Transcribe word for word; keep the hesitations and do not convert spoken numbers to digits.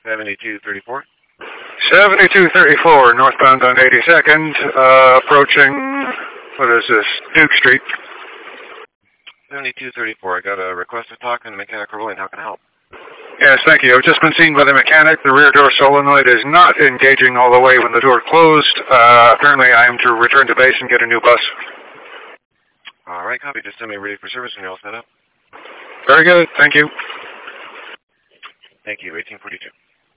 seventy-two thirty-four. seventy-two thirty-four, northbound on eighty-second, uh, approaching, what is this, Duke Street. seventy-two thirty-four, I got a request to talk in the mechanic rolling. How can I help? Yes, thank you. I've just been seen by the mechanic. The rear door solenoid is not engaging all the way when the door closed. Uh, apparently I am to return to base and get a new bus. All right, copy. Just send me ready for service when you're all set up. Very good. Thank you. Thank you. eighteen forty-two.